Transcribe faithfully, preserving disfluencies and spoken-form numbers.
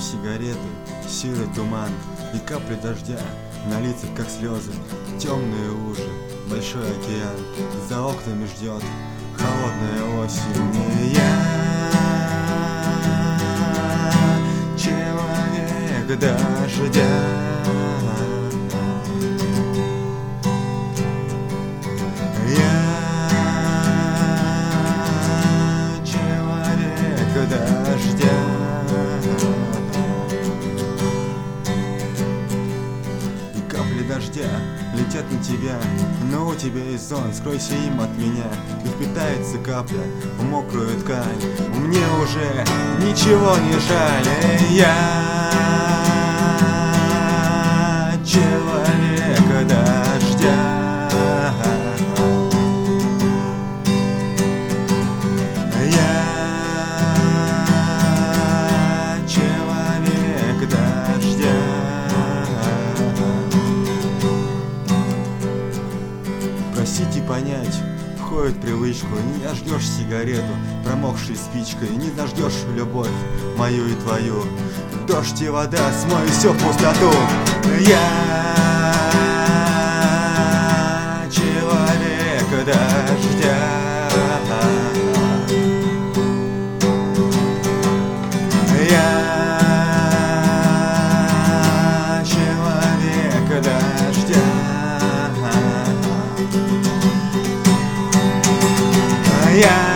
сигареты, серый туман и капли дождя на лицах, как слезы, темные лужи, большой океан за окнами ждет холодная осень. И я человек дождя. Я человек дождя. И капли дождя летят на тебя, но у тебя есть зонт, скройся им от меня. И впитается капля в мокрую ткань, мне уже ничего не жаль. Я человек дождя. Просить и понять входит в привычку. Не дождешь сигарету, промокшей спичкой, не дождешь любовь мою и твою. Дождь и вода смоют все в пустоту. Я человек дождя. Я человек дождя. Я